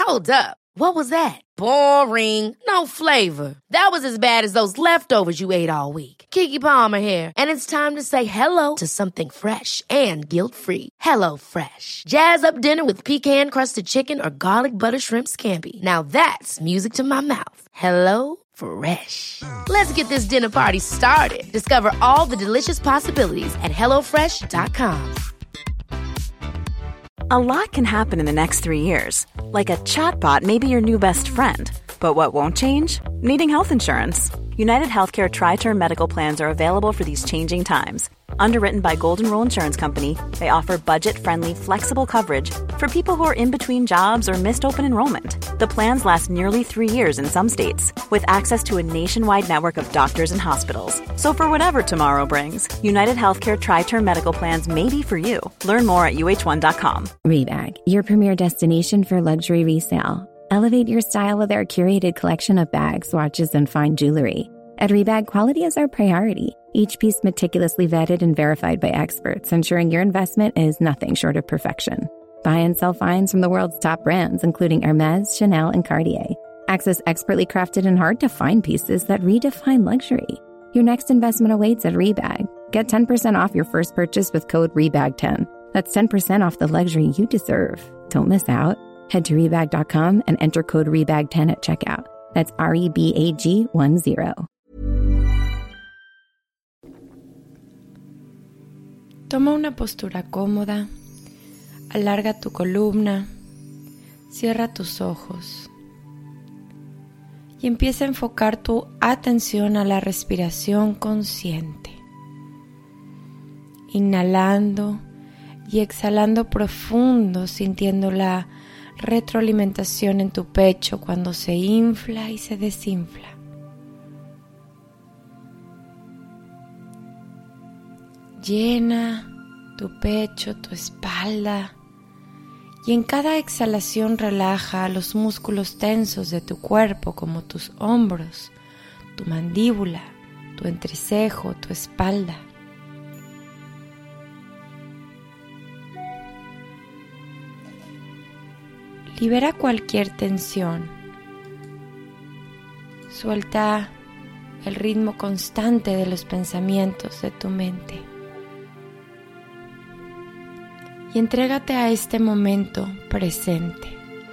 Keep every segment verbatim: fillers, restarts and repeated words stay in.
Hold up. What was that? Boring. No flavor. That was as bad as those leftovers you ate all week. Keke Palmer here, and it's time to say hello to something fresh and guilt-free. Hello Fresh. Jazz up dinner with pecan-crusted chicken or garlic butter shrimp scampi. Now that's music to my mouth. Hello Fresh. Let's get this dinner party started. Discover all the delicious possibilities at hello fresh dot com. A lot can happen in the next three years. Like a chatbot may be your new best friend. But what won't change? Needing health insurance. United Healthcare Tri-Term Medical Plans are available for these changing times. Underwritten by Golden Rule Insurance Company, they offer budget-friendly, flexible coverage for people who are in between jobs or missed open enrollment. The plans last nearly three years in some states, with access to a nationwide network of doctors and hospitals. So for whatever tomorrow brings, United Healthcare Tri-Term Medical Plans may be for you. Learn more at U H one dot com. Rebag, your premier destination for luxury resale. Elevate your style with our curated collection of bags, watches, and fine jewelry. At Rebag, quality is our priority. Each piece meticulously vetted and verified by experts, ensuring your investment is nothing short of perfection. Buy and sell finds from the world's top brands, including Hermes, Chanel, and Cartier. Access expertly crafted and hard-to-find pieces that redefine luxury. Your next investment awaits at Rebag. Get ten percent off your first purchase with code rebag ten. That's ten percent off the luxury you deserve. Don't miss out. Head to rebag dot com and enter code rebag ten at checkout. That's R E B A G one zero. Toma una postura cómoda, alarga tu columna, cierra tus ojos y empieza a enfocar tu atención a la respiración consciente. Inhalando y exhalando profundo, sintiendo la retroalimentación en tu pecho cuando se infla y se desinfla. Llena tu pecho, tu espalda y en cada exhalación relaja los músculos tensos de tu cuerpo como tus hombros, tu mandíbula, tu entrecejo, tu espalda. Libera cualquier tensión. Suelta el ritmo constante de los pensamientos de tu mente. Y entrégate a este momento presente.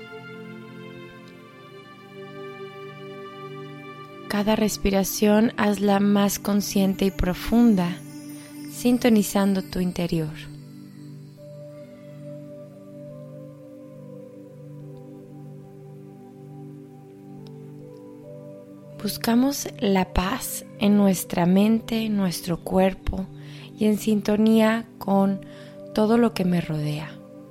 Cada respiración hazla más consciente y profunda, sintonizando tu interior. Buscamos la paz en nuestra mente, en nuestro cuerpo y en sintonía con todo lo que me rodea.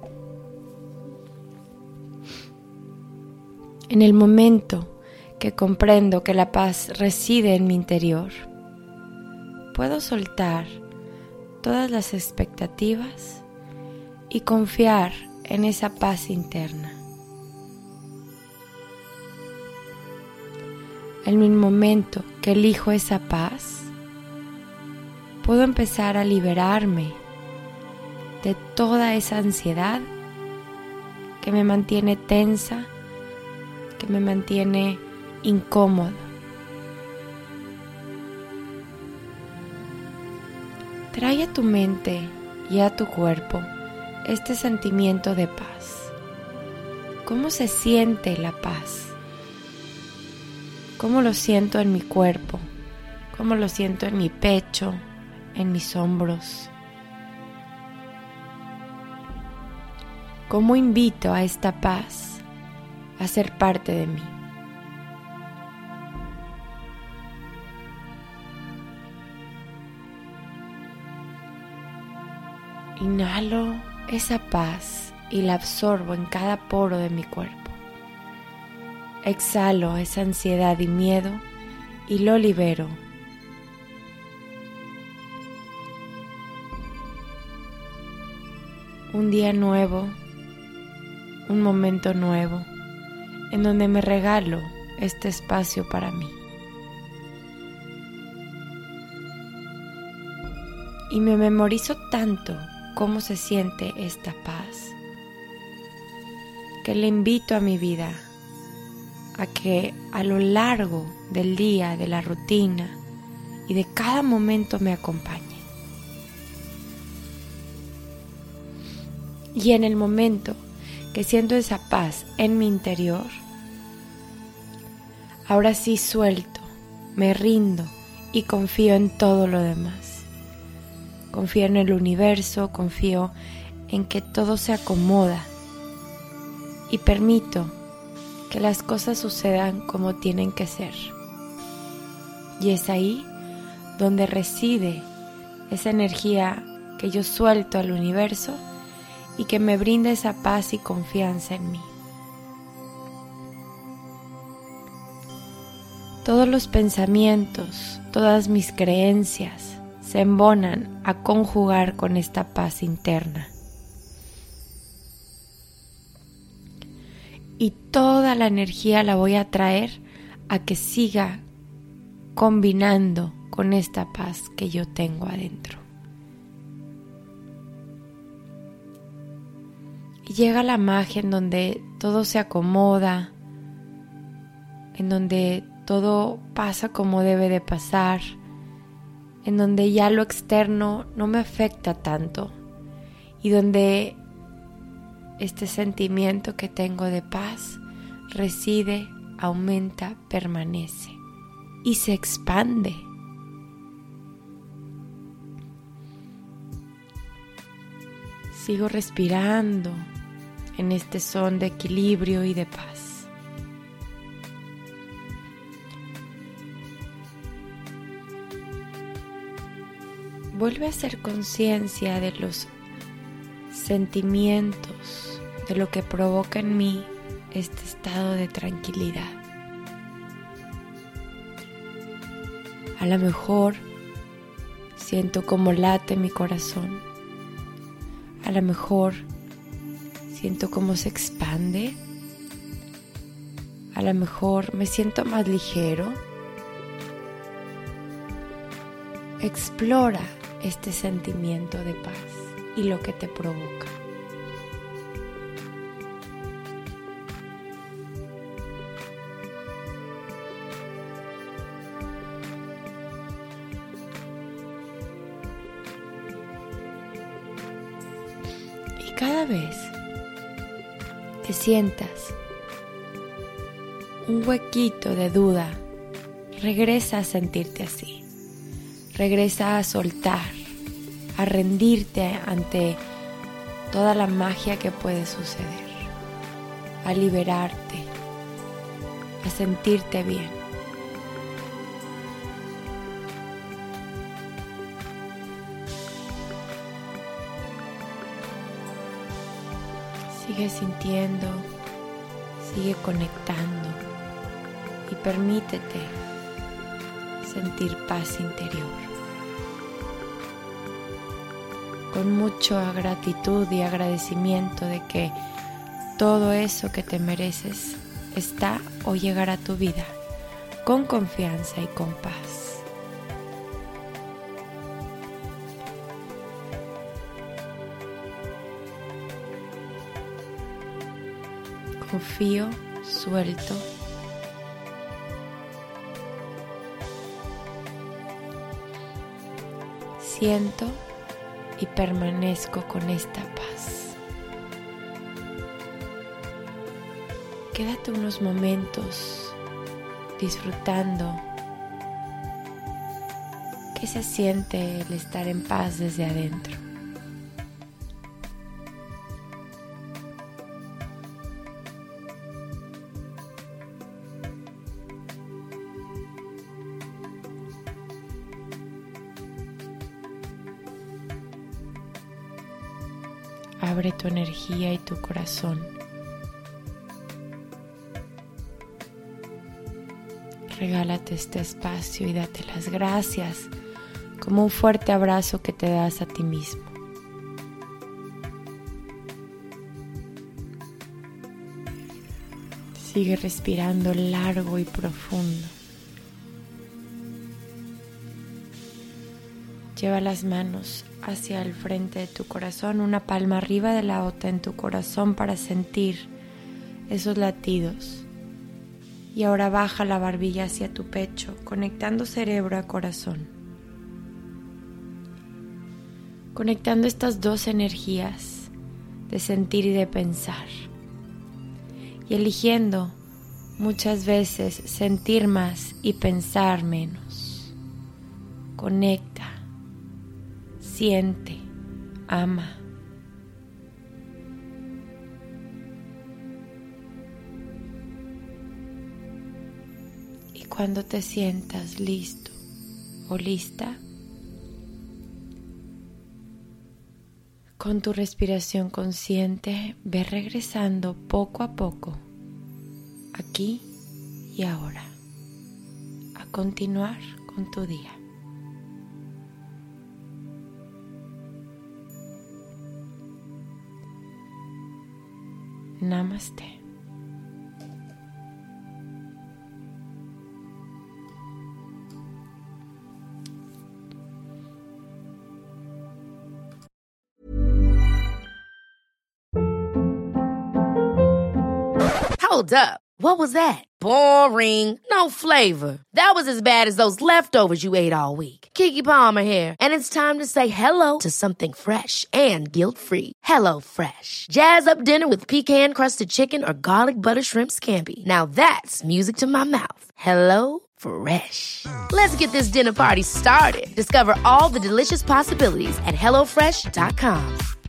En el momento que comprendo que la paz reside en mi interior, puedo soltar todas las expectativas y confiar en esa paz interna. En el momento que elijo esa paz, puedo empezar a liberarme de toda esa ansiedad que me mantiene tensa, que me mantiene incómodo. Trae a tu mente y a tu cuerpo este sentimiento de paz. ¿Cómo se siente la paz? ¿Cómo lo siento en mi cuerpo? ¿Cómo lo siento en mi pecho, en mis hombros? ¿Cómo invito a esta paz a ser parte de mí? Inhalo esa paz y la absorbo en cada poro de mi cuerpo. Exhalo esa ansiedad y miedo y lo libero. Un día nuevo, un momento nuevo, en donde me regalo este espacio para mí. Y me memorizo tanto cómo se siente esta paz, que le invito a mi vida a que a lo largo del día, de la rutina y de cada momento me acompañe. Y en el momento que siento esa paz en mi interior, ahora sí suelto, me rindo y confío en todo lo demás. Confío en el universo, confío en que todo se acomoda y permito que las cosas sucedan como tienen que ser. Y es ahí donde reside esa energía que yo suelto al universo y que me brinda esa paz y confianza en mí. Todos los pensamientos, todas mis creencias se embonan a conjugar con esta paz interna. Y toda la energía la voy a traer a que siga combinando con esta paz que yo tengo adentro. Y llega la magia en donde todo se acomoda, en donde todo pasa como debe de pasar, en donde ya lo externo no me afecta tanto y donde este sentimiento que tengo de paz reside, aumenta, permanece y se expande. Sigo respirando en este son de equilibrio y de paz. Vuelve a hacer conciencia de los sentimientos, de lo que provoca en mí este estado de tranquilidad. A lo mejor siento como late mi corazón. A lo mejor siento cómo se expande. A lo mejor me siento más ligero. Explora este sentimiento de paz y lo que te provoca. Y cada vez que sientas un huequito de duda, regresa a sentirte así. Regresa a soltar, a rendirte ante toda la magia que puede suceder, a liberarte, a sentirte bien. Sigue sintiendo, sigue conectando y permítete sentir paz interior. Con mucha gratitud y agradecimiento de que todo eso que te mereces está o llegará a tu vida con confianza y con paz. Confío, suelto. Siento y permanezco con esta paz. Quédate unos momentos disfrutando qué se siente el estar en paz desde adentro. Abre tu energía y tu corazón. Regálate este espacio y date las gracias como un fuerte abrazo que te das a ti mismo. Sigue respirando largo y profundo. Lleva las manos hacia el frente de tu corazón, una palma arriba de la otra en tu corazón para sentir esos latidos. Y ahora baja la barbilla hacia tu pecho, conectando cerebro a corazón. Conectando estas dos energías de sentir y de pensar. Y eligiendo muchas veces sentir más y pensar menos. Conecta, siente, ama. Y cuando te sientas listo o lista, con tu respiración consciente, ve regresando poco a poco, aquí y ahora, a continuar con tu día. Namaste. Hold up. What was that? Boring. No flavor. That was as bad as those leftovers you ate all week. Keke Palmer here, and it's time to say hello to something fresh and guilt-free. Hello Fresh. Jazz up dinner with pecan-crusted chicken or garlic butter shrimp scampi. Now that's music to my mouth. Hello Fresh. Let's get this dinner party started. Discover all the delicious possibilities at hello fresh dot com.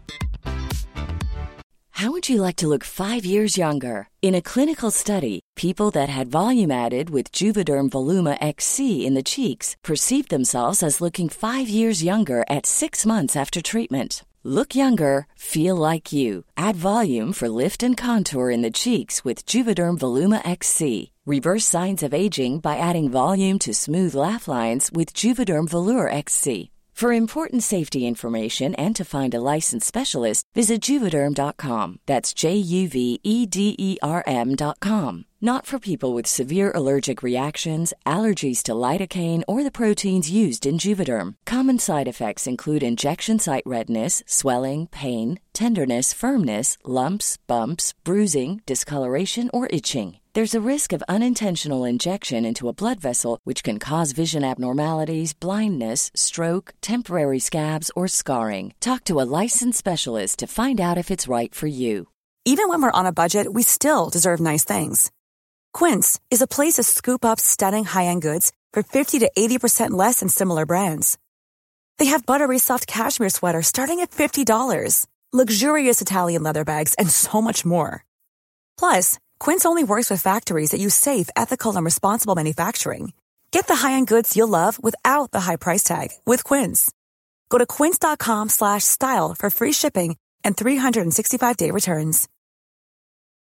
How would you like to look five years younger? In a clinical study, people that had volume added with Juvederm Voluma X C in the cheeks perceived themselves as looking five years younger at six months after treatment. Look younger, feel like you. Add volume for lift and contour in the cheeks with Juvederm Voluma X C. Reverse signs of aging by adding volume to smooth laugh lines with Juvederm Volure X C. For important safety information and to find a licensed specialist, visit Juvederm dot com. That's J U V E D E R M dot com. Not for people with severe allergic reactions, allergies to lidocaine, or the proteins used in Juvederm. Common side effects include injection site redness, swelling, pain, tenderness, firmness, lumps, bumps, bruising, discoloration, or itching. There's a risk of unintentional injection into a blood vessel, which can cause vision abnormalities, blindness, stroke, temporary scabs, or scarring. Talk to a licensed specialist to find out if it's right for you. Even when we're on a budget, we still deserve nice things. Quince is a place to scoop up stunning high-end goods for fifty to eighty percent less than similar brands. They have buttery soft cashmere sweaters starting at fifty dollars, luxurious Italian leather bags, and so much more. Plus, Quince only works with factories that use safe, ethical, and responsible manufacturing. Get the high-end goods you'll love without the high price tag with Quince. Go to quince dot com slash style for free shipping and three sixty-five day returns.